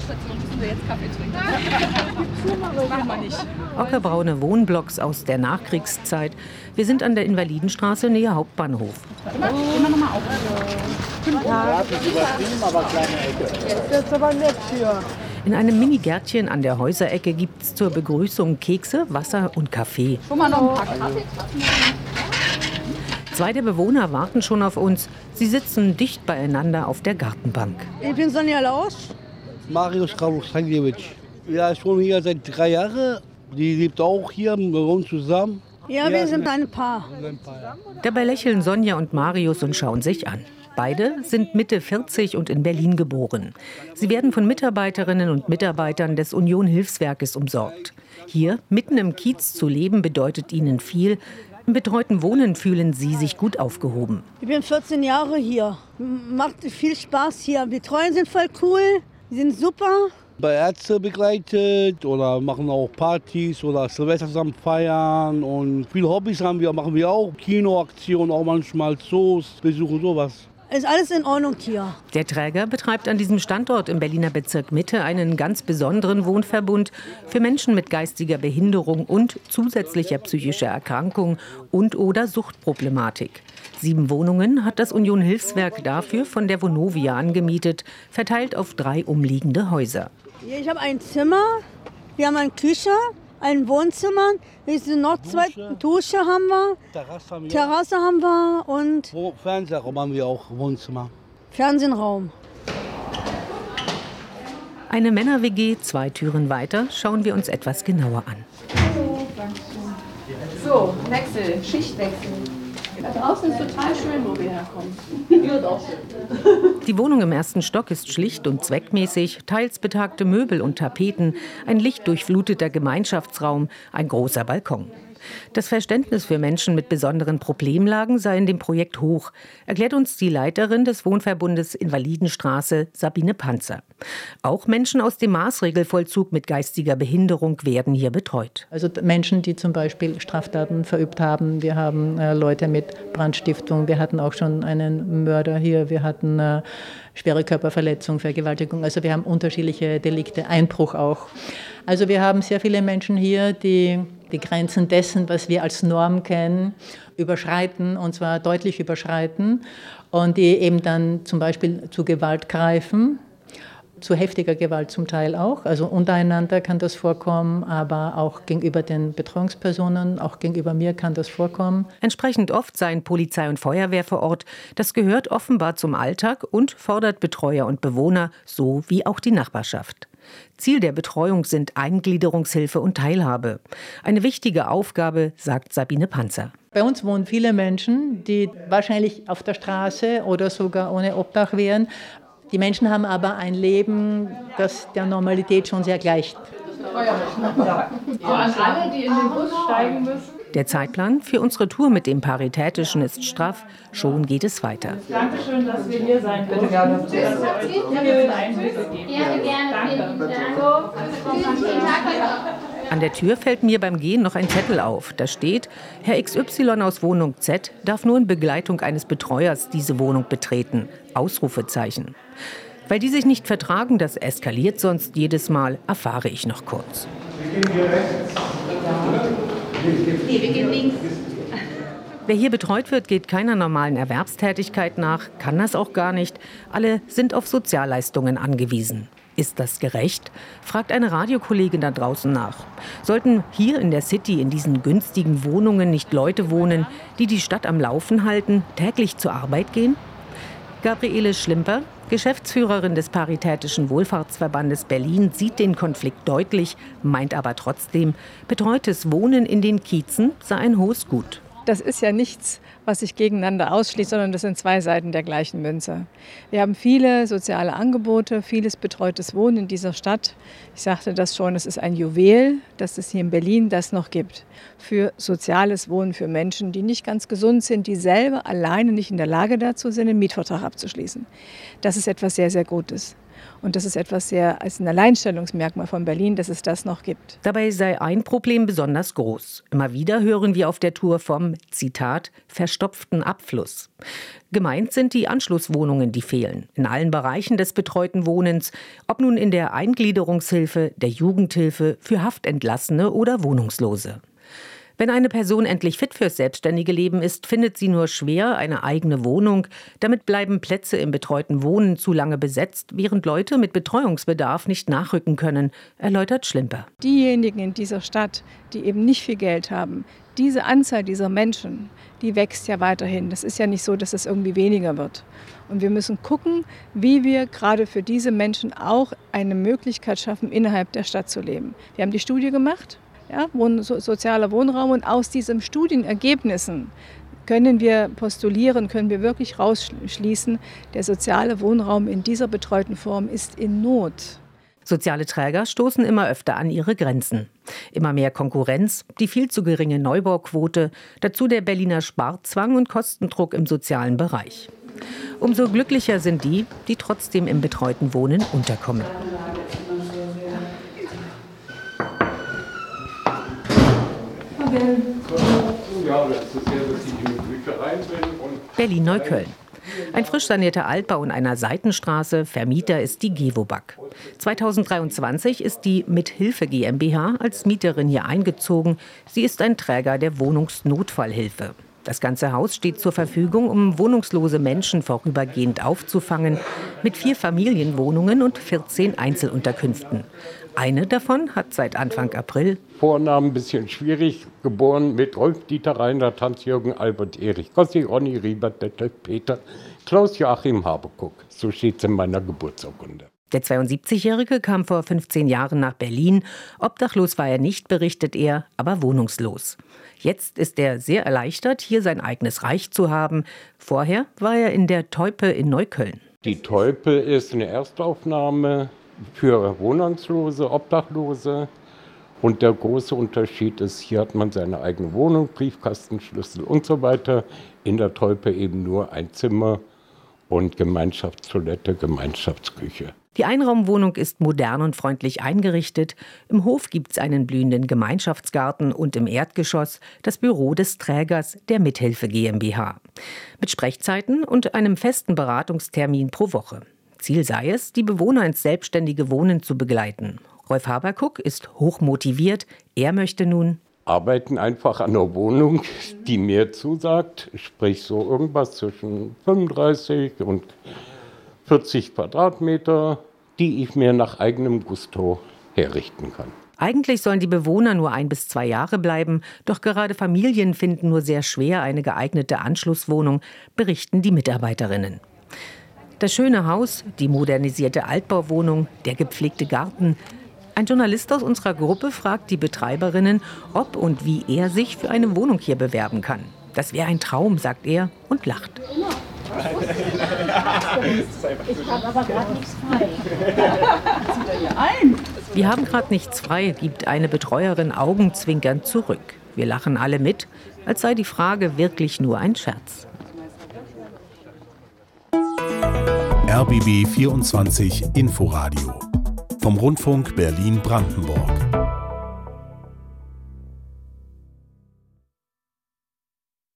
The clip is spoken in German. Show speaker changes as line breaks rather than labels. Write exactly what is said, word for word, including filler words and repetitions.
Station müssen wir jetzt Kaffee trinken. Das machen wir nicht.
Ockerbraune Wohnblocks aus der Nachkriegszeit. Wir sind an der Invalidenstraße nähe Hauptbahnhof.
Immer, immer noch mal auf.
Ja, das ist übertrieben, aber kleine Ecke. Das ist aber nett hier.
In einem Mini-Gärtchen an der Häuserecke gibt es zur Begrüßung Kekse, Wasser und Kaffee.
Schon mal noch ein paar Kaffee.
Zwei der Bewohner warten schon auf uns. Sie sitzen dicht beieinander auf der Gartenbank.
Ich bin Sonja Lausch.
Marius Karlusankiewicz. Ja, ist schon hier seit drei Jahren. Die lebt auch hier, wir wohnen zusammen.
Ja, wir sind ein Paar.
Dabei lächeln Sonja und Marius und schauen sich an. Beide sind Mitte vierzig und in Berlin geboren. Sie werden von Mitarbeiterinnen und Mitarbeitern des Union-Hilfswerkes umsorgt. Hier, mitten im Kiez zu leben, bedeutet ihnen viel. Im betreuten Wohnen fühlen sie sich gut aufgehoben.
Ich bin vierzehn Jahre hier. Macht viel Spaß hier. Die Treuen sind voll cool, die sind super.
Bei Ärzte begleitet oder machen auch Partys oder Silvester zusammen feiern. Und viele Hobbys haben wir, machen wir auch. Kinoaktionen, auch manchmal Zoos, Besuche, sowas.
Ist alles in Ordnung hier.
Der Träger betreibt an diesem Standort im Berliner Bezirk Mitte einen ganz besonderen Wohnverbund für Menschen mit geistiger Behinderung und zusätzlicher psychischer Erkrankung und oder Suchtproblematik. Sieben Wohnungen hat das Union-Hilfswerk dafür von der Vonovia angemietet, verteilt auf drei umliegende Häuser.
Ich habe ein Zimmer, wir haben eine Küche, ein Wohnzimmer, wir sind noch zwei, Dusche, Dusche haben wir,
Terrasse haben wir,
Terrasse haben wir und
Fernsehraum haben wir auch, Wohnzimmer.
Fernsehenraum.
Eine Männer-W G, zwei Türen weiter, schauen wir uns etwas genauer an.
So, Wechsel, Schichtwechsel. Da draußen ist total schön, wo wir herkommen. Ja, doch schön.
Die Wohnung im ersten Stock ist schlicht und zweckmäßig, teils betagte Möbel und Tapeten, ein lichtdurchfluteter Gemeinschaftsraum, ein großer Balkon. Das Verständnis für Menschen mit besonderen Problemlagen sei in dem Projekt hoch, erklärt uns die Leiterin des Wohnverbundes Invalidenstraße, Sabine Panzer. Auch Menschen aus dem Maßregelvollzug mit geistiger Behinderung werden hier betreut.
Also Menschen, die zum Beispiel Straftaten verübt haben. Wir haben äh, Leute mit Brandstiftung. Wir hatten auch schon einen Mörder hier. Wir hatten äh, schwere Körperverletzung, Vergewaltigung. Also wir haben unterschiedliche Delikte, Einbruch auch. Also wir haben sehr viele Menschen hier, die die Grenzen dessen, was wir als Norm kennen, überschreiten, und zwar deutlich überschreiten, und die eben dann zum Beispiel zu Gewalt greifen, zu heftiger Gewalt zum Teil auch. Also untereinander kann das vorkommen, aber auch gegenüber den Betreuungspersonen, auch gegenüber mir kann das vorkommen.
Entsprechend oft seien Polizei und Feuerwehr vor Ort. Das gehört offenbar zum Alltag und fordert Betreuer und Bewohner, so wie auch die Nachbarschaft. Ziel der Betreuung sind Eingliederungshilfe und Teilhabe. Eine wichtige Aufgabe, sagt Sabine Panzer.
Bei uns wohnen viele Menschen, die wahrscheinlich auf der Straße oder sogar ohne Obdach wären. Die Menschen haben aber ein Leben, das der Normalität schon sehr gleicht.
So an alle, die in den Bus steigen müssen.
Der Zeitplan für unsere Tour mit dem Paritätischen ist straff. Schon geht es weiter.
Dankeschön, dass wir hier sein dürfen. Bitte gerne. Dass ihr euch Einhilfe gebt. Gerne, gerne. Danke.
An der Tür fällt mir beim Gehen noch ein Zettel auf. Da steht, Herr X Y aus Wohnung Z darf nur in Begleitung eines Betreuers diese Wohnung betreten. Ausrufezeichen. Weil die sich nicht vertragen, das eskaliert sonst jedes Mal, erfahre ich noch kurz.
Wir gehen hier rechts.
Nee, wir gehen links.
Wer hier betreut wird, geht keiner normalen Erwerbstätigkeit nach, kann das auch gar nicht. Alle sind auf Sozialleistungen angewiesen. Ist das gerecht? Fragt eine Radiokollegin da draußen nach. Sollten hier in der City in diesen günstigen Wohnungen nicht Leute wohnen, die die Stadt am Laufen halten, täglich zur Arbeit gehen? Gabriele Schlimper, Geschäftsführerin des Paritätischen Wohlfahrtsverbandes Berlin, sieht den Konflikt deutlich, meint aber trotzdem, betreutes Wohnen in den Kiezen sei ein hohes Gut.
Das ist ja nichts, was sich gegeneinander ausschließt, sondern das sind zwei Seiten der gleichen Münze. Wir haben viele soziale Angebote, vieles betreutes Wohnen in dieser Stadt. Ich sagte das schon, es ist ein Juwel, dass es hier in Berlin das noch gibt. Für soziales Wohnen für Menschen, die nicht ganz gesund sind, die selber alleine nicht in der Lage dazu sind, einen Mietvertrag abzuschließen. Das ist etwas sehr, sehr Gutes. Und das ist etwas sehr, als ein Alleinstellungsmerkmal von Berlin, dass es das noch gibt.
Dabei sei ein Problem besonders groß. Immer wieder hören wir auf der Tour vom, Zitat, verstopften Abfluss. Gemeint sind die Anschlusswohnungen, die fehlen. In allen Bereichen des betreuten Wohnens. Ob nun in der Eingliederungshilfe, der Jugendhilfe, für Haftentlassene oder Wohnungslose. Wenn eine Person endlich fit fürs selbstständige Leben ist, findet sie nur schwer eine eigene Wohnung. Damit bleiben Plätze im betreuten Wohnen zu lange besetzt, während Leute mit Betreuungsbedarf nicht nachrücken können, erläutert Schlimper.
Diejenigen in dieser Stadt, die eben nicht viel Geld haben, diese Anzahl dieser Menschen, die wächst ja weiterhin. Das ist ja nicht so, dass es irgendwie weniger wird. Und wir müssen gucken, wie wir gerade für diese Menschen auch eine Möglichkeit schaffen, innerhalb der Stadt zu leben. Wir haben die Studie gemacht. Ja, Wohn- so, sozialer Wohnraum, und aus diesen Studienergebnissen können wir postulieren, können wir wirklich rausschließen, der soziale Wohnraum in dieser betreuten Form ist in Not.
Soziale Träger stoßen immer öfter an ihre Grenzen. Immer mehr Konkurrenz, die viel zu geringe Neubauquote, dazu der Berliner Sparzwang und Kostendruck im sozialen Bereich. Umso glücklicher sind die, die trotzdem im betreuten Wohnen unterkommen. Berlin-Neukölln. Ein frisch sanierter Altbau in einer Seitenstraße, Vermieter ist die Gewobag. zweitausenddreiundzwanzig ist die Mithilfe GmbH als Mieterin hier eingezogen. Sie ist ein Träger der Wohnungsnotfallhilfe. Das ganze Haus steht zur Verfügung, um wohnungslose Menschen vorübergehend aufzufangen, mit vier Familienwohnungen und vierzehn Einzelunterkünften. Eine davon hat seit Anfang April
Vornamen ein bisschen schwierig, geboren mit Rolf-Dieter Reinhard, Hans-Jürgen, Albert, Erich, Gossi, Ronny, Riebert, Detlef, Peter, Klaus, Joachim, Habekuck. So steht es in meiner Geburtsurkunde.
Der zweiundsiebzigjährige kam vor fünfzehn Jahren nach Berlin. Obdachlos war er nicht, berichtet er, aber wohnungslos. Jetzt ist er sehr erleichtert, hier sein eigenes Reich zu haben. Vorher war er in der Teupe in Neukölln.
Die Teupe ist eine Erstaufnahme für Wohnungslose, Obdachlose. Und der große Unterschied ist, hier hat man seine eigene Wohnung, Briefkastenschlüssel und so weiter. In der Teupe eben nur ein Zimmer und Gemeinschaftstoilette, Gemeinschaftsküche.
Die Einraumwohnung ist modern und freundlich eingerichtet. Im Hof gibt es einen blühenden Gemeinschaftsgarten und im Erdgeschoss das Büro des Trägers der Mithilfe GmbH. Mit Sprechzeiten und einem festen Beratungstermin pro Woche. Ziel sei es, die Bewohner ins selbstständige Wohnen zu begleiten. Rolf Habekuck ist hochmotiviert. Er möchte nun
arbeiten einfach an einer Wohnung, die mir zusagt. Sprich so irgendwas zwischen fünfunddreißig und vierzig Quadratmeter, die ich mir nach eigenem Gusto herrichten kann.
Eigentlich sollen die Bewohner nur ein bis zwei Jahre bleiben, doch gerade Familien finden nur sehr schwer eine geeignete Anschlusswohnung, berichten die Mitarbeiterinnen. Das schöne Haus, die modernisierte Altbauwohnung, der gepflegte Garten. Ein Journalist aus unserer Gruppe fragt die Betreiberinnen, ob und wie er sich für eine Wohnung hier bewerben kann. Das wäre ein Traum, sagt er und lacht.
Ich habe aber gerade nichts frei. Zieht er hier ein?
Wir haben gerade nichts frei, gibt eine Betreuerin augenzwinkernd zurück. Wir lachen alle mit, als sei die Frage wirklich nur ein Scherz.
R B B vierundzwanzig Inforadio vom Rundfunk Berlin-Brandenburg.